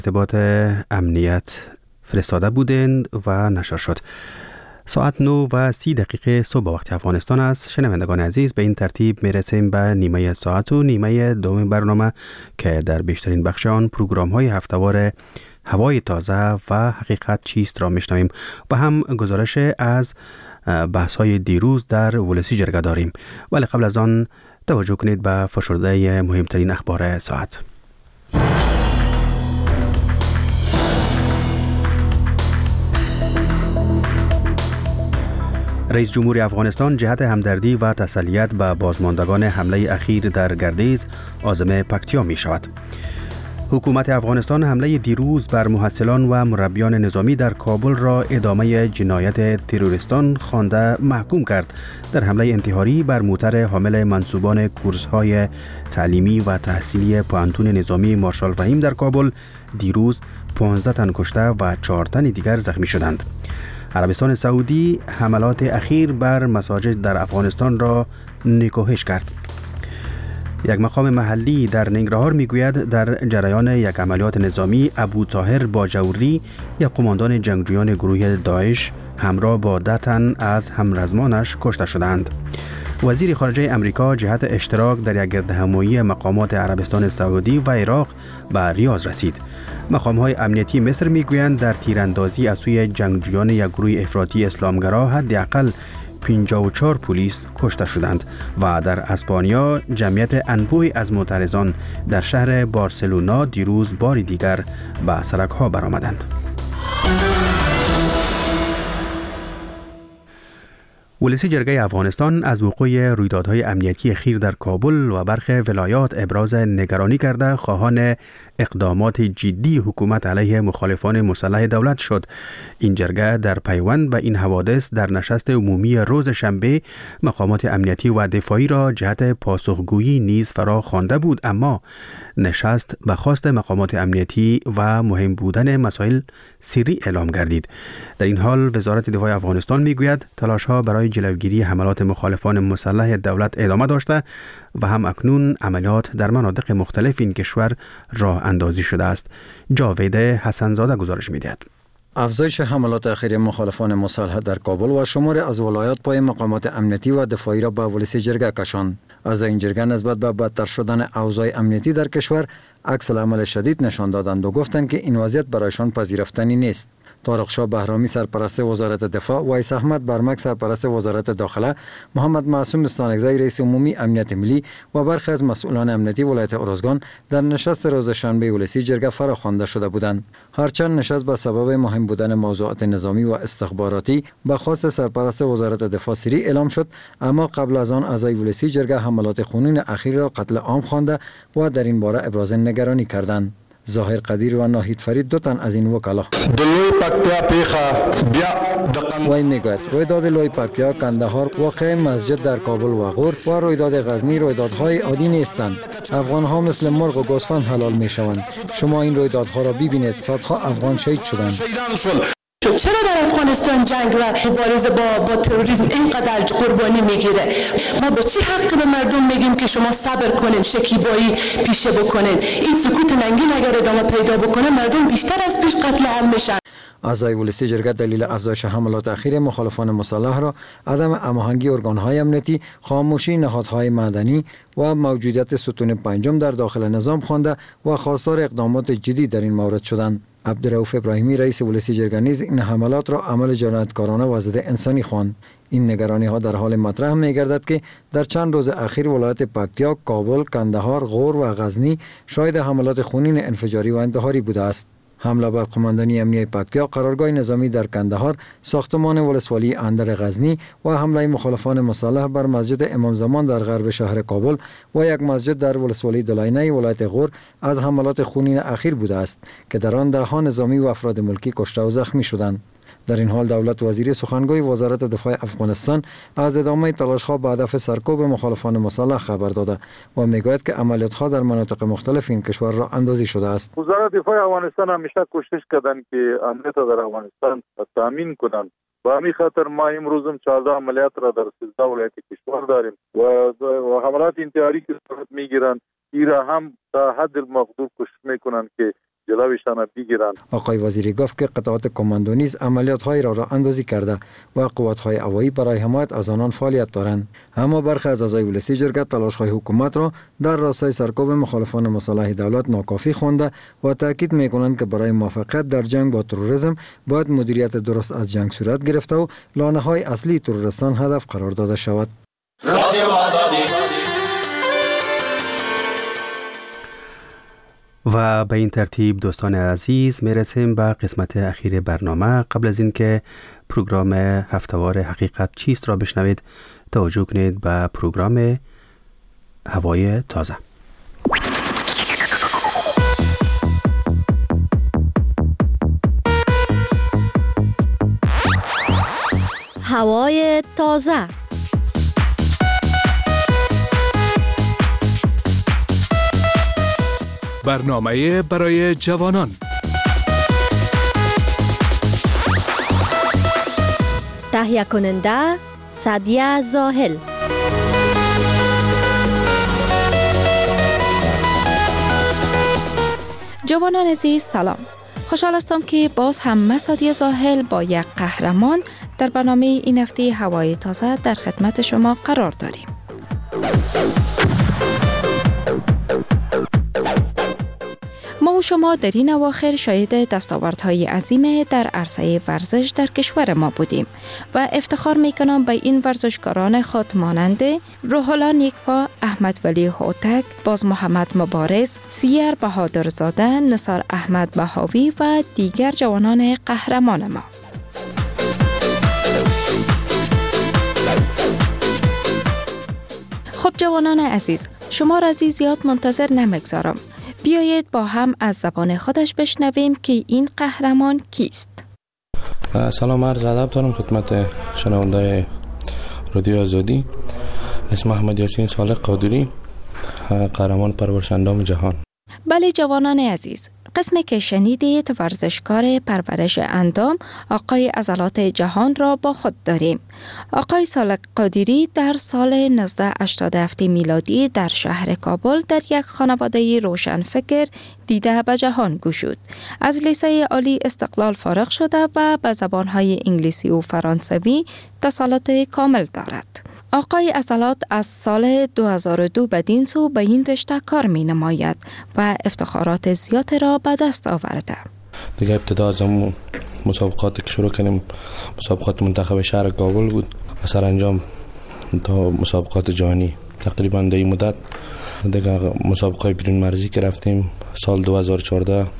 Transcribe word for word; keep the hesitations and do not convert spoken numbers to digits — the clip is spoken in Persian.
ارتباط امنیت فرستاده بودند و نشر شد. ساعت نه و سی دقیقه صبح وقت افغانستان است. شنوندگان عزیز، به این ترتیب میرسیم به نیمه ساعت و نیمه دوم برنامه که در بیشترین بخش آن پروگرام های هفته‌وار هوای تازه و حقیقت چیست را میشنویم و هم گزارش از بحث های دیروز در ولسی جرگه داریم. ولی قبل از آن توجه کنید به فشرده مهمترین اخبار ساعت. رئیس جمهور افغانستان جهت همدردی و تسلیت به بازماندگان حمله اخیر در گردیز عازم پکتیا می شود. حکومت افغانستان حمله دیروز بر محصلان و مربیان نظامی در کابل را ادامه جنایت تروریستان خوانده محکوم کرد. در حمله انتحاری بر موتر حامل منصوبان کورس‌های تعلیمی و تحصیلی پوهنتون نظامی مارشال فهیم در کابل دیروز پانزده تن کشته و چهار تن دیگر زخمی شدند. عربستان سعودی حملات اخیر بر مساجد در افغانستان را نکوهش کرد. یک مقام محلی در ننگرهار میگوید در جریان یک عملیات نظامی ابو طاهر باجوری یک قماندان جنگجویان گروه داعش همراه با ده تن از همرزمانش کشته شدند. وزیر خارجه امریکا جهت اشتراک در یک گردهمایی مقامات عربستان سعودی و عراق به ریاض رسید. مقام‌های امنیتی مصر میگویند در تیراندازی از سوی جنگجویان یک گروه افراطی اسلامگرا حداقل پنجاه و چهار پلیس کشته شدند و در اسپانیا جمعیت انبوهی از معترضان در شهر بارسلونا دیروز بار دیگر به سرک‌ها برآمدند. ولسی جرگه افغانستان از وقوع رویدادهای امنیتی اخیر در کابل و برخی ولایات ابراز نگرانی کرده خواهان اقدامات جدی حکومت علیه مخالفان مسلح دولت شد. این جرگه در پیوند به این حوادث در نشست عمومی روز شنبه مقامات امنیتی و دفاعی را جهت پاسخگویی نیز فرا خوانده بود، اما نشست به خواست مقامات امنیتی و مهم بودن مسائل سری اعلام گردید. در این حال وزارت دفاع افغانستان میگوید تلاش‌ها برای جلوگیری حملات مخالفان مسلح دولت ادامه داشته و هم اکنون عملیات در مناطق مختلف این کشور راه اندازی شده است. جاوید حسنزاده گزارش می‌دهد. افزایش حملات اخیر مخالفان مسلح در کابل و شمار از ولایات پای مقامات امنیتی و دفاعی را به ولسی جرگه کشاند. از این جرگه نسبت به بدتر شدن اوضاع امنیتی در کشور عکس العمل شدید نشان دادند و گفتند که این وضعیت برایشان پذیرفتنی نیست. طارق شاه بهرامی سرپرست وزارت دفاع، ویس احمد برمک سرپرست وزارت داخله، محمد معصوم استانکزی رئیس عمومی امنیت ملی و برخی از مسئولان امنیتی ولایت ارزگان در نشست روز شنبه ولسی جرگه فراخوانده شده بودند. هرچند نشست به سبب مهم بودن موضوعات نظامی و استخباراتی به خواست سرپرست وزارت دفاع سری اعلام شد، اما قبل از آن اعضای ولسی جرگه حملات خونین اخیر را قتل عام خوانده و در این باره ابراز نگرانی کردند. ظاهر قدیر و ناهید فرید دو تن از این وکلا وی میگوید رویداد لوی پکتیا، کندهار، واقع مسجد در کابل و غور و رویداد غزنی رویدادهای عادی نیستند. افغان ها مثل مرغ و گوسفند حلال می شوند. شما این رویدادها را ببینید، صدها افغان شهید شدند. چرا در افغانستان جنگ و مبارزه با با تروریسم اینقدر قربانی میگیره؟ ما به چه حق به مردم میگیم که شما صبر کنین، شکیبایی پیشه بکنین؟ این سکوت ننگین اگر ادامه پیدا بکنه مردم بیشتر از پیش قتل عام میشن. اعضای ولسی جرگه دلیل افزایش حملات اخیر مخالفان مسلح را عدم هماهنگی ارگان‌های امنیتی، خاموشی نهادهای مدنی و موجودیت ستون پنجم در داخل نظام خوانده و خواستار اقدامات جدی در این مورد شدند. عبدالرؤوف ابراهیمی رئیس ولسی جرگه نیز این حملات را عمل جنایتکارانه و ضد انسانی خواند. این نگرانی ها در حال مطرح می گردد که در چند روز اخیر ولایت پکتیا، کابل، کندهار، غور و غزنی شاهد حملات خونین انفجاری و انتحاری بوده است. حمله بر قماندانی امنیتی پکتیا، قرارگاه نظامی در کندهار، ساختمان ولسوالی اندر غزنی و حمله مخالفان مسلح بر مسجد امام زمان در غرب شهر کابل و یک مسجد در ولسوالی دلاینه ولایت غور از حملات خونین اخیر بوده است که در آن دهها نظامی و افراد ملکی کشته و زخمی شدند. در این حال دولت وزیر سخنگوی وزارت دفاع افغانستان از ادامه تلاش‌ها به هدف سرکوب مخالفان مسلح خبر داده و میگوید که عملیات‌ها در مناطق مختلف این کشور را اندازی شده است. وزارت دفاع افغانستان همیشه کوشش کردند که امنیت در افغانستان تامین کنند. و همین خاطر ما امروز هم چهارده عملیات را در سیزده ولایت کشور داریم و حملات انتحاری که صورت میگیرند ایرا هم تا حد المقدور کوشش میکنند که جلویشان بگیرند. آقای وزیری گفت که قطعات کماندو نیز عملیات های را راه اندازی کرده و قوات های هوایی برای حمایت از آنان فعالیت دارند. اما برخی از اعضای ولسی جرگه تلاش های حکومت را در راستای سرکوب مخالفان مسلح دولت ناکافی خوانده و تاکید میکنند که برای موفقیت در جنگ با تروریسم باید مدیریت درست از جنگ صورت گرفته و لانه های اصلی تروریستان هدف قرار داده شود. و به این ترتیب دوستان عزیز میرسیم به قسمت اخیر برنامه. قبل از اینکه پروگرام هفتهوار حقیقت چیست را بشنوید، توجه کنید به پروگرام هوای تازه. هوای تازه. برنامه برای جوانان. تهیه کننده سعدیه زاهل. جوانان عزیز سلام. خوشحال هستم که باز هم من سعدیه زاهل با یک قهرمان در برنامه این هفته هوای تازه در خدمت شما قرار داریم. ما و شما در این اواخر شاهد دستاوردهای عظیم در عرصه ورزش در کشور ما بودیم و افتخار میکنم به این ورزشکاران خود مانند روح‌الله نیکپا، احمد ولی هوتک، باز محمد مبارز، سیر بهادرزاده، نثار احمد بهاوی و دیگر جوانان قهرمان ما. خب جوانان عزیز، شما را از زیاد منتظر نمیگذارم. بیایید با هم از زبان خودش بشنویم که این قهرمان کیست. سلام عرض ادب دارم خدمت شنونده‌های رادیو آزادی. اسم احمد یاسین صالح قادری، قهرمان پرورش اندام جهان. بله جوانان عزیز، قسمی که شنیدید ورزشکار پرورش اندام آقای عضلات جهان را با خود داریم. آقای صالح قادری در سال نوزده هشتاد و هفت میلادی در شهر کابل در یک خانواده روشنفکر دیده به جهان گشود. از لیسه عالی استقلال فارغ شده و به زبانهای انگلیسی و فرانسوی تسلط کامل دارد. آقای عضلات از سال دو هزار و دو بدین سو به این رشته کار می نماید و افتخارات زیاد را به دست آورده. دیگه ابتدا از همون مسابقاتی که شروع کردیم مسابقات منتخب شهر کابل بود و سرانجام تا مسابقات جهانی. تقریبا در این مدت دیگه مسابقات بیرون مرزی که رفتیم سال دو هزار و چهارده